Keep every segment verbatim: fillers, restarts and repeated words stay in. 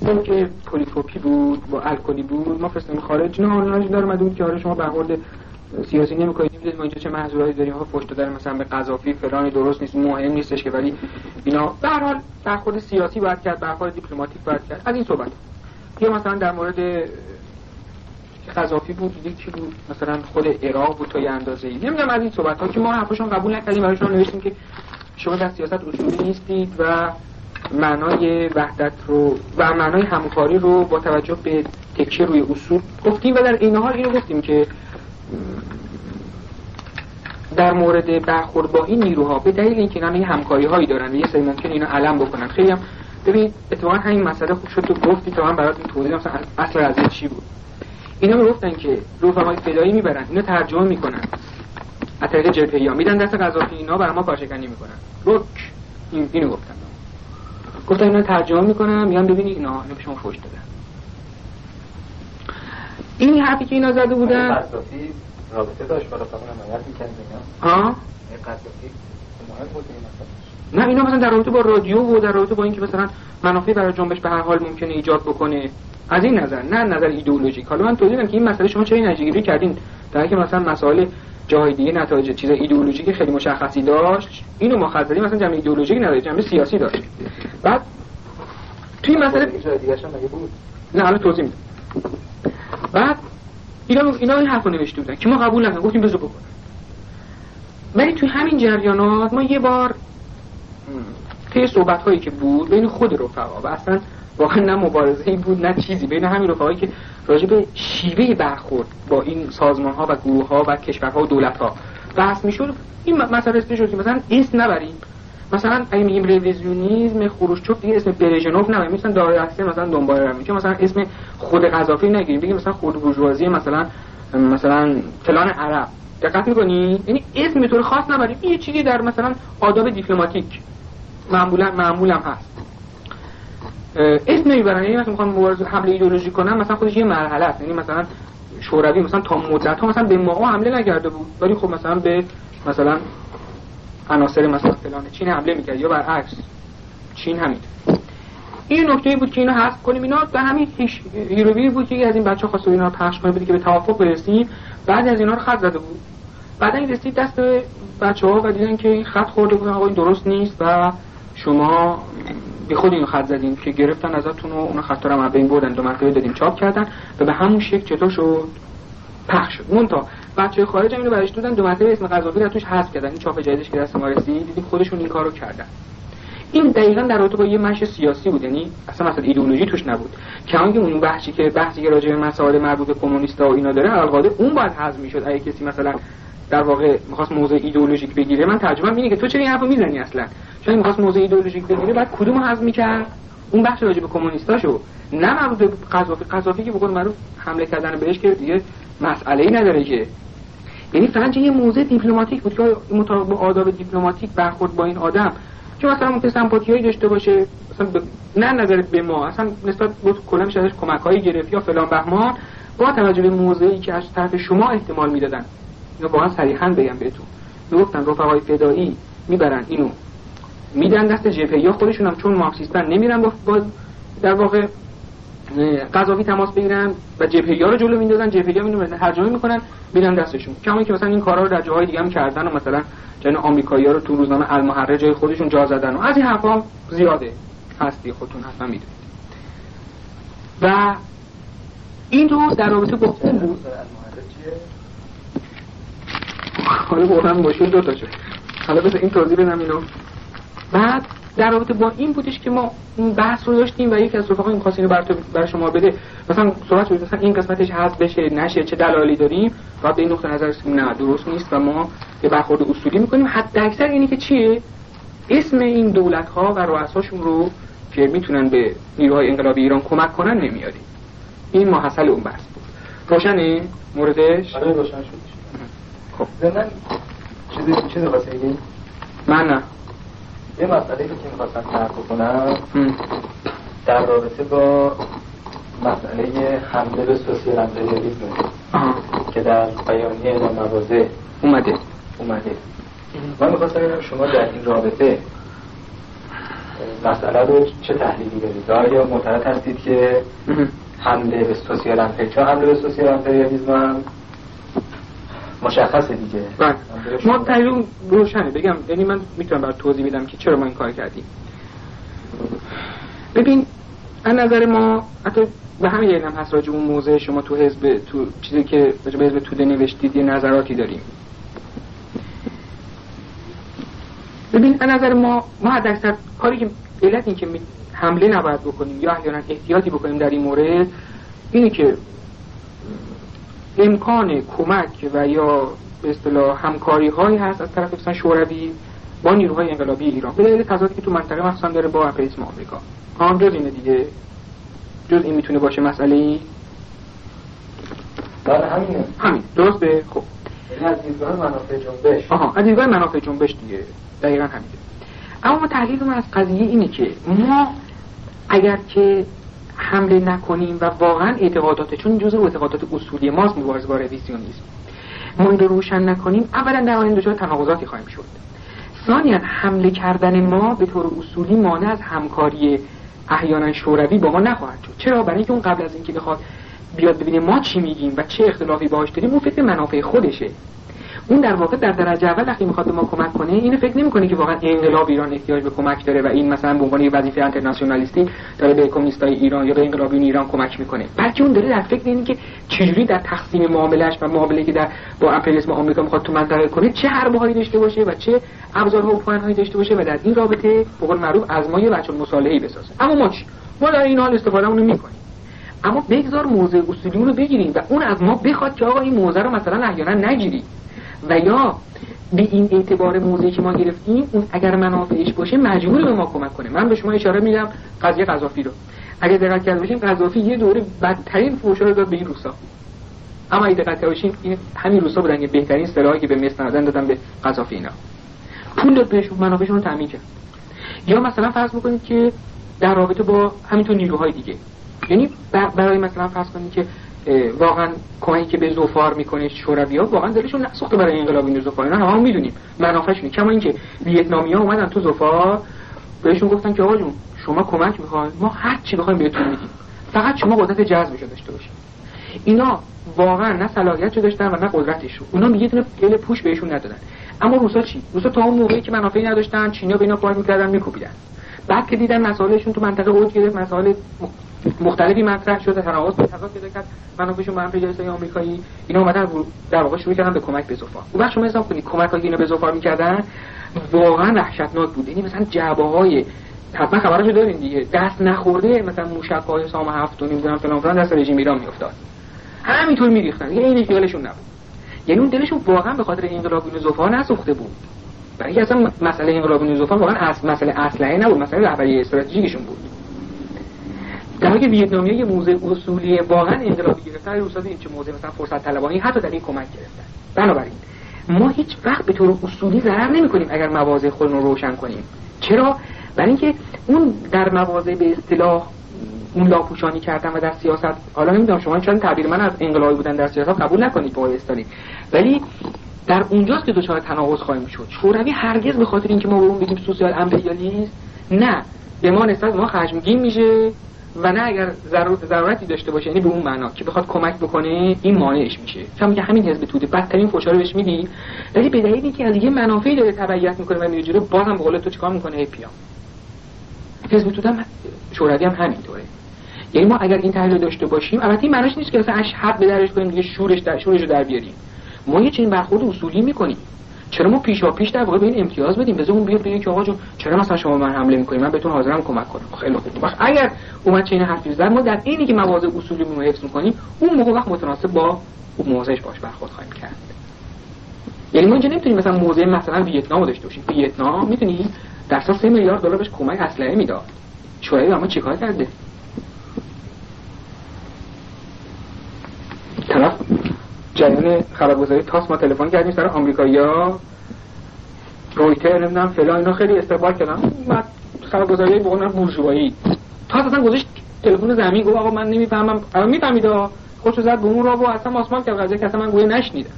اسم که پلیتوپی بود با الکلی بود ما فرستادیم خارج. نه حالا داره اومد که آره شما برخورد سیاسی نمی‌کنید، می‌دونید ما اینجا چه محضورایی داریم، ها پشت داره مثلا به قذافی فلان درست نیست، مهم نیستش که، ولی اینا به هر حال برخورد سیاسی باید کرد، برخورد دیپلماتیک باید کرد. از این صحبت یا مثلا در مورد قذافی بود دیگه کی بود، مثلا خود عراق بود تا یه اندازه‌ای، نمیدونم از این صحبت‌ها که ما حرفشون قبول نکردیم، براشون نوشتیم که شما در سیاست اصولی نیستید و معنای وحدت رو و معنای همکاری رو با توجه به تکیه روی اصول گفتیم و در این حال اینو گفتیم که در مورد برخورد با این نیروها به دلیل اینکه اینا همکاری هایی دارن و یه سری ممکنه اینا علم بکنن. خیلی هم ببین اتفاقا همین مسئله خوب شد تو گفتی تا من برات توضیح بدم مثلا اصل قضیه چی بود. اینا میگفتن که رفقای فدایی میبرن اینو ترجمه میکنن از طریق جبهه‌ای میدن دست قذافی، اینا برای ما کارشکنی میکنن. رک این اینو گفتن گفتن اینا ترجمه میکنن میگن ببینید اینا اینو به شما فوش دادن. این حرفی که اینا زده بودن قذافی رابطه داشت با رفقا حمایت می‌کرد اینا. ها این قذافی مهم بود این مثلا. نه اینا مثلا در رابطه با رادیو و در رابطه با اینکه مثلا منافع برای جنبش به هر حال ممکنه ایجاد بکنه از این نظر، نه نظر ایدئولوژیک. حالا من توضیح میدم که این مسئله شما چه نتیجه‌گیری کردین در حالی که مثلا مسائل جای دیگه نتایج چیز ایدئولوژیک خیلی مشخصی داشت، اینو ما خاطری مثلا جنبه ایدئولوژیک نداره، جنبه سیاسی داشت. بعد توی مسئله دیگه اصلا مگه بود؟ نه حالا توضیح میدم. بعد اینا اینا این حرفو نوشته بودن که ما قبول نکردیم، گفتیم بذار بکنن. ولی توی همین جریانات ما یه بار توی صحبت‌هایی که بود بین خود رفقا و اصلا واقعا نه مبارزه‌ای بود نه چیزی، بین همین رفقایی که راجع به شیوه برخورد با این سازمان‌ها و گروه‌ها و کشورها و دولت‌ها بحث می‌شد، این مسئله است شد مثلا اسم نبریم. مثلا اگه میگیم رویزیونیسم خروشچوف دیگه اسم برژنوف نبریم، مثلا دارایسته مثلا دنبال رو میگه، مثلا اسم خود قذافی نگیریم، بگیم مثلا خود بورژوازی مثلا مثلا فلان عرب. دقت می‌کنی؟ یعنی اسم به طور خاص نبریم، یه چیزی در مثلا آداب دیپلماتیک معمولا معمولا هست. اسم نمیبرن، یعنی مثلا میخوان مبارزه حمله ایدئولوژی کنن مثلا خودش یه مرحله است. یعنی مثلا شوروی مثلا تا مدت ها مثلا به ما حمله نکرده بود ولی خب مثلا به مثلا عناصر مثلا فلان چین حمله میکرد یا برعکس چین همین. این نکته بود که اینو حذف کنیم. اینا در همین هیروویر بود که از این بچه‌ها خواست اینا رو پخش کنه، بود که به توافق برسیم. بعد از اینا رو خط زده بود، بعدا این رسید دست بچه‌ها و دیدن که این خط خورده بود، آقا این درست نیست و شما بی خود اینو خط زدین که گرفتن ازتون و اون خطا رو هم بین بردن، دو مرتبه دادیم چاپ کردن و به همون شکل چطور شد پخش شد. مونتا بچه‌های خارج هم اینو برش دادن، دو مرتبه اسم قذافی رو توش حذف کردن. این چاپ جدیدش که دست ما رسید دیدیم خودشون این کارو کردن. این دقیقاً در رابطه با یه مش سیاسی بود، یعنی اصلا مثلا ایدئولوژی توش نبود. که اون اون بحثی که بحثی که راجع به مسائل مربوط به کمونیستا و اینا داره القاعده اون باید حذف میشد. اگه کسی مثلا در واقع می‌خواست موضوع ایدئولوژیک بگیره، من ترجمه اینه که تو چرا این حرفو میزنی اصلا؟ چون می‌خواست موضوع ایدئولوژیک بگیره بعد کدومو حذف می‌کرد؟ اون بخش راجع به کمونیستاشو، نه مربوط به قذافی. قذافی که بگن معروف حمله کردن بهش که دیگه مسئله‌ای نداره که، یعنی فقط یه موضوع دیپلماتیک بود که مطابق با آداب دیپلماتیک برخورد با این آدم که مثلا ممکن سمپاتیایی داشته باشه، مثلا ب... نه نظر به ما اصلا نسبت به کلا میشه ازش کمک‌هایی گرفت یا فلان بهمان، با توجه به موضوعی که از طرف شما احتمال میدادن. اینو واقعا صریحا بگم بهتون، میگفتن رفقای فدایی میبرن اینو میدن دست جبهه‌ای، خودشون هم چون مارکسیستن نمیرن با, با در واقع قذافی تماس بگیرن و جبهه‌ای‌ها رو جلو میندازن، جبهه‌ای‌ها اینو ترجمه میکنن میدن دستشون. کما که مثلا این کارا رو در جاهای دیگه هم کردن و مثلا جن آمریکایی‌ها رو تو روزنامه المحرر جای خودشون جا زدن و از این حرفا زیاده هستی، خودتون حتما میدونید. و این رو در رابطه با اون بود. حالا واقعا مشکل دو تا شد. حالا بذار این توضیح بدم اینو. بعد در رابطه با این بودش که ما اون بحث رو داشتیم و یکی از رفقا این خواست اینو بر بر شما بده، مثلا صحبت شد مثلا این قسمتش حذف بشه نشه چه دلایلی داریم، بعد به این نقطه نظر رسیدیم نه درست نیست و ما یه برخورد اصولی میکنیم. حتی اکثر اینی که چیه اسم این دولت ها و رؤساشون رو که میتونن به نیروهای انقلابی ایران کمک کنن نمیاریم. این ماحصل اون بحث بود. روشنه موردش؟ آره روشن شد. خب من چیزی چیزی واسه بگم. من نه یه مسئله‌ای که می‌خواستم طرح کنم در رابطه با مسئله حمله به سوسیال امپریالیسم که در بیانیه اعلام مواضع اومده اومده من می‌خواستم ببینم شما در این رابطه مسئله رو چه تحلیلی دارید؟ آیا معتقد هستید که حمله به سوسیال امپریالیسم حمله به سوسیال امپریالیسم هم مشخصه دیگه؟ بله. ما تحلیل روشنه بگم، یعنی من میتونم برات توضیح بدم که چرا ما این کار کردیم. ببین از نظر ما حتی به همین یعنی هم هست راجع اون موضوع شما تو حزب تو چیزی که راجع به حزب توده نوشتید یه نظراتی داریم. ببین از نظر ما ما حد اکثر کاری که علت این که حمله نباید بکنیم یا احیانا احتیاطی بکنیم در این مورد اینه که امکان کمک و یا به اصطلاح همکاری هایی هست از طرف مثلا شوروی با نیروهای انقلابی ایران به دلیل تضادی که تو منطقه مخصوصا داره با امپریالیسم آمریکا. آن جز اینه دیگه، جز این میتونه باشه مسئله ای؟ بله همینه. همین درسته. خب این از دیدگاه منافع جنبش. آها از دیدگاه منافع جنبش دیگه دقیقاً همینه. اما تحلیل ما از قضیه اینه که ما اگر که حمله نکنیم و واقعا اعتقادات چون جزء اعتقادات اصولی ماست مبارزه با رویزیونیسم ما این رو روشن نکنیم اولا در آینده دچار تناقضاتی خواهیم شد. ثانیاً حمله کردن ما به طور اصولی مانع از همکاری احیانا شوروی با ما نخواهد شد. چرا؟ برای اینکه اون قبل از اینکه بخواد بیاد ببینه ما چی میگیم و چه اختلافی باهاش داریم اون فکر منافع خودشه. اون در واقع در درجه اول وقتی میخواد به ما کمک کنه اینو فکر نمیکنه که واقعا انقلاب ایران احتیاج به کمک داره و این مثلا به عنوان یه وظیفه اینترنشنالیستی داره به کمونیستای ایران یا به انقلابیون ایران کمک میکنه، بلکه اون داره در فکر اینه که چجوری در تقسیم معامله‌اش و معامله‌ای که در با امپریالیسم آمریکا میخواد تو منطقه کنه چه حربهایی داشته باشه و چه ابزارها و پوان‌هایی داشته باشه و در این رابطه به قول معروف از ما یه بچه مصالحه‌ای بسازه. اما ما چی؟ ما در این حال استفادهمون میکنیم. اما بگذار موضع اصولی رو بگیریم و اون از ما بخواد که آقا این موضع رو مثلا احیانا نگیری و یا به این اعتبار موضعی که ما گرفتیم اون اگر منافعش باشه مجبور به ما کمک کنه. من به شما اشاره میدم قضیه قذافی رو اگر دقت کرده باشیم قذافی یه دوره بدترین فحشا رو داد به این روسا، اما اگه دقت کرده باشیم این همین روسا بودن که بهترین سلاحی که به مصر ندادن دادن به قذافی. اینا پول داد بهشون منافعشون رو تامین کرد. یا مثلا فرض بکنید که در رابطه با همینطور نیروهای دیگه، یعنی برای مثلا فرض کنید که واقعا کمکی که به زوفار میکنه شوروی‌ها واقعا دلشون نسوخته برای انقلاب این زوفار، اینا همون میدونیم منافعشونه. کما اینکه ویتنامیا اومدن تو زوفار بهشون گفتن که آقا جون شما کمک میخواید ما هر چی بخوایم بهتون میدیم فقط شما قدرت جذبش داشته باشید. اینا واقعا نه صلاحیتشو داشتن و نه قدرتش رو، اونا یه دونه گل پوش بهشون ندادن. اما روسا چی؟ روسا تا اون موقعی که منافعی نداشتن چینیا به اینا کمک میکردن میکوبیدن. بعد که دیدن مسائلشون تو منطقه اوج گرفت مسائل مختلفی مطرح شده تناقض به تضاد پیدا کرد منافعشون با امپریالیست‌های آمریکایی اینا اومدن در واقع شروع کردن به کمک به زوفار. اون وقت شما حساب کنید کمکایی که اینا به زوفار میکردن واقعا وحشتناک بود. یعنی مثلا جعبه‌های حتما خبرشو دارین دیگه دست نخورده مثلا موشک‌های سام هفت و نمیدونم فلان فلان دست رژیم ایران میافتاد همینطور میریختن. یعنی این خیالشون نبود، یعنی اون دلشون واقعا به خاطر انقلاب زوفار نسوخته بود. برای اینکه اصلا مسئله انقلاب زوفار واقعا اصل مسئله اسلحه نبود، مسئله رهبری استراتژیکشون بود. در حالی که ویتنامیا یه موضع اصولی واقعا انقلابی گرفتن، روسا این چه موضع مثلا فرصت طلبانی حتی در این کمک گرفتن. بنابراین ما هیچ وقت به طور اصولی ضرر نمی‌کنیم اگر مواضع خودمون رو روشن کنیم. چرا؟ برای اینکه اون در مواضع به اصطلاح اون لاپوشانی کردن و در سیاست، حالا نمیدونم شما چون تعبیر من از انقلابی بودن در سیاست قبول نکنید با استالین، ولی در اونجاست که دچار تناقض خواهیم شد. شوروی هرگز به خاطر اینکه ما به اون بگیم سوسیال امپریالیسم نه به ما نسبت ما خشمگین میشه و نه اگر ضرورت ضرورتی داشته باشه یعنی به اون معنا که بخواد کمک بکنه این مانعش میشه. چون میگه همین حزب توده بدترین فوشا رو بهش میدی ولی به دلیلی که از یه منافعی داره تبعیت میکنه و میره جلو بازم به قول تو چیکار میکنه هی پیام. حزب توده هم شوروی هم همینطوره. یعنی ما اگر این تحلیل داشته باشیم البته این معنیش نیست که مثلا اش حد به درش کنیم دیگه شورش در شورشو در بیاریم. ما یه چنین برخورد اصولی میکنیم. چرا ما پیشا پیش در واقع به این امتیاز بدیم بذار اون بیاد بگه که آقا جون چرا مثلا شما من حمله میکنید من بهتون حاضرم کمک کنم. خیلی خوب. وقت اگر اومد چین حرفی زد ما در اینی که مواضع اصولیمون رو حفظ میکنیم اون موقع وقت متناسب با موضعش باش برخورد خواهیم کرد. یعنی ما اینجا نمیتونیم مثلا موضع مثلا ویتنام داشته باشیم. ویتنام میتونی در اساس سه میلیارد دلار بهش کمک اسلحه میداد. شوروی اما چیکار کرده؟ طرف جریان خبرگزاری تاس ما تلفن کردیم سر آمریکایی‌ها رویتر نمیدونم فلان اینا خیلی استقبال کردن. بعد خبرگزاری به قول بورژوایی تاس اصلا گذاشت تلفن زمین گفت آقا من نمیفهمم. الان میفهمید خودشو زد به اون راه و اصلا آسمان کرد قضیه که اصلا من گویا نشنیدم.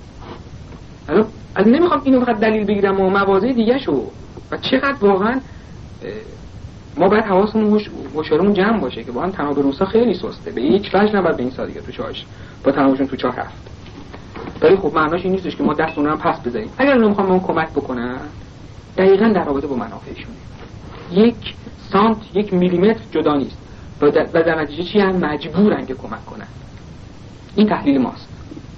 الان از نمیخوام اینو فقط دلیل بگیرم و مواضع دیگه شو و چقدر واقعا ما باید حواسمون هوشیارمون جمع باشه که با هم تناب روسا خیلی سسته، به هیچ وجه نباید به این سادگی تو چاهش با تنابشون تو چاه رفت. ولی خب معناش این نیستش که ما دست اونها رو پس بزنیم. اگر اونا میخوان به اون کمک بکنن دقیقاً در رابطه با منافعشونه، یک سانت یک میلیمتر جدا نیست و در نتیجه چی هم مجبورن که کمک کنن. این تحلیل ماست.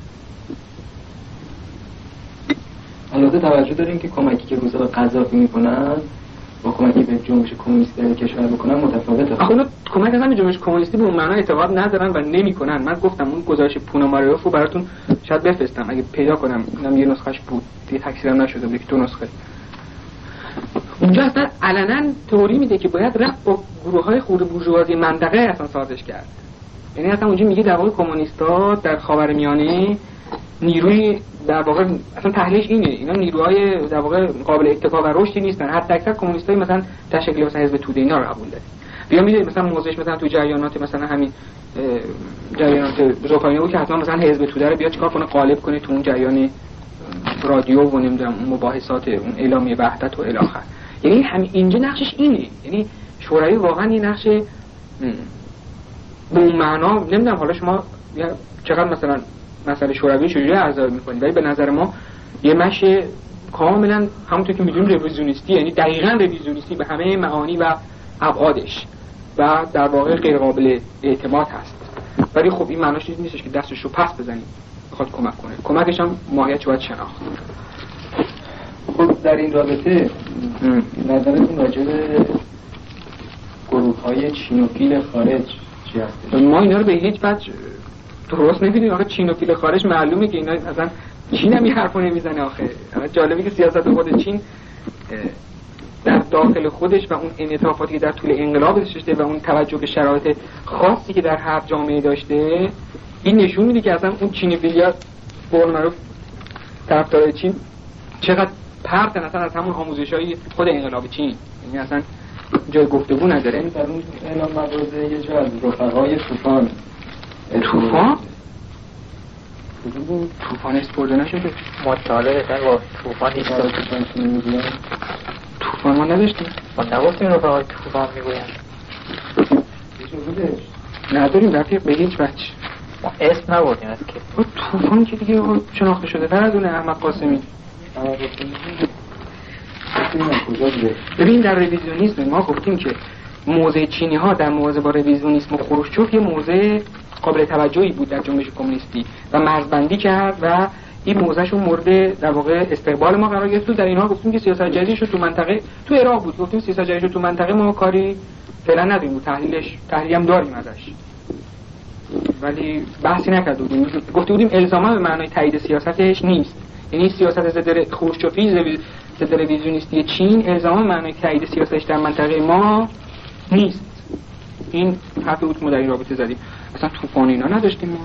البته توجه داریم که کمکی که روسا به قذافی میکنن با کمکی به جنبش کمونیستی در کشور بکنن متفاوته. آخه اونا کمک اصلا به جنبش کمونیستی به اون معنا اعتقاد ندارن و نمیکنن. من گفتم اون گزارش پوناماریوف رو براتون شاید بفرستم اگه پیدا کنم، اینم یه نسخه‌اش بود دیگه، تکثیرم نشده بود، دو نسخه. اونجا اصلا علنا تئوری میده که باید رفت با گروه‌های خرد بورژوازی منطقه اصلا سازش کرد. یعنی اصلا اونجا میگه در واقع کمونیست‌ها در خاورمیانه نیروی در واقع اصلا تحلیلش اینه، اینا نیروهای در واقع قابل اتکا و رشدی نیستن. حتی اکثر کمونیستای مثلا تشکیل مثلا حزب توده اینا رو قبول داره. بیا میده مثلا موضعش مثلا تو جریانات مثلا همین جریانات زوفاینو که حتما مثلا حزب توده رو بیا چیکار کنه، غالب کنه تو اون جریان رادیو و نمیدونم مباحثات اون اعلامیه وحدت و الی آخر. یعنی همین اینجا نقشش اینه. یعنی شوروی واقعا یه نقش به اون معنا نمیدونم حالا شما چقدر مثلا مسئله شوروی چجوری ارزیابی می‌کنید، ولی به نظر ما یه مشه کاملا همونطور که می‌دونیم رویزیونیستی، یعنی دقیقاً رویزیونیستی به همه معانی و ابعادش و در واقع غیر قابل اعتماد هست. ولی خب این معناش نیستش که دستش رو پس بزنیم بخواد کمک کنه. کمکش هم ماهیتش باید شناخت. خب در این رابطه نظرتون راجع به گروه‌های چینوفیل خارج چی هست؟ ما اینا رو به هیچ وجه درست نمی‌دونیم. آخه چینوفیل خارج معلومه که اینا اصلا چین هم این حرفو نمیزنه. آخه جالبه که سیاست خود چین در داخل خودش و اون انعطافاتی که در طول انقلاب داشته و اون توجه به شرایط خاصی که در هر جامعه داشته، این نشون میده که اصلا اون چینوفیلیا به قول معروف طرفدار چین چقدر پرتن اصلا از همون آموزش‌های خود انقلاب چین. یعنی اصلا جای گفتگو نداره. در اون اعلام مبارزه یه جا از رفقای طوفان طوفان طوفان اسپورده نشده مطالعه در با طوفان هیچ داره طوفان ما نداشتیم. ما نگفتیم رفقای طوفان میگویم نداریم رفیق به هیچ وجه. ما اسم نبردیم از که طوفان که دیگه شناخته شده تر از اون احمد قاسمی. ببین در رویزیونیسم ما گفتیم که موضع چینی ها در مواجهه با رویزیونیسم و خروشچوف یه موضع قابل توجهی بود در جنبش کمونیستی و مرزبندی کرد و این موضعش اون مورد در واقع استقبال ما قرار گرفت. در اینها گفتیم که سیاست جدیدش تو منطقه تو عراق بود، گفتیم سیاست جدیدش تو منطقه ما کاری فعلا نداریم و تحلیلش تحلیلی هم داریم ازش، ولی بحثی نکردیم. گفته بودیم الزاما به معنای تایید سیاستش نیست. یعنی سیاست ضد خروشچوفی ضد رویزیونیستی چین الزاما به معنای تایید سیاستش در منطقه ما نیست. این حرفی بود که ما در این رابطه زدیم. اصلا طوفان اینا نداشتیم ما.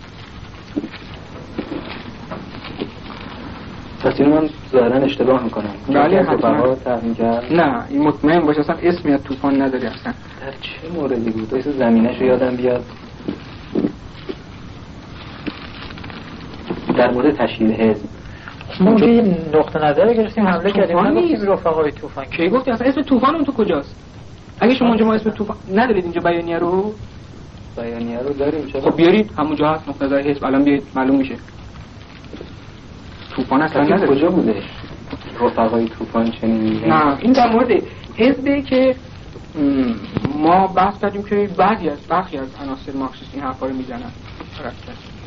پس اینو من ظاهرا اشتباه میکنم. بله حتما. نه این مطمئن باشه اصلا اسمی از طوفان نداری اصلا. در چه موردی بود؟ واسه زمینه‌شو یادم بیاد. در مورد تشکیل حزب ما یه نقطه نظر گرفتیم حمله کردیم. ما گفتیم رفقای طوفان. کی گفتی اصلا اسم طوفان اون تو کجاست؟ اگه شما اونجا ما اسم طوفان ندارید اینجا بیانیه رو بیانیه رو داریم. چرا؟ خب بیارید همونجا هست نقطه نظر حزب. الان بیارید معلوم میشه. طوفان اصلا نداره. کجا بوده؟ رفقای طوفان چنین. نه این در مورد حزبی که ما بحث کردیم که بعضی از برخی از عناصر مارکسیستی این حرفا رو میزنن.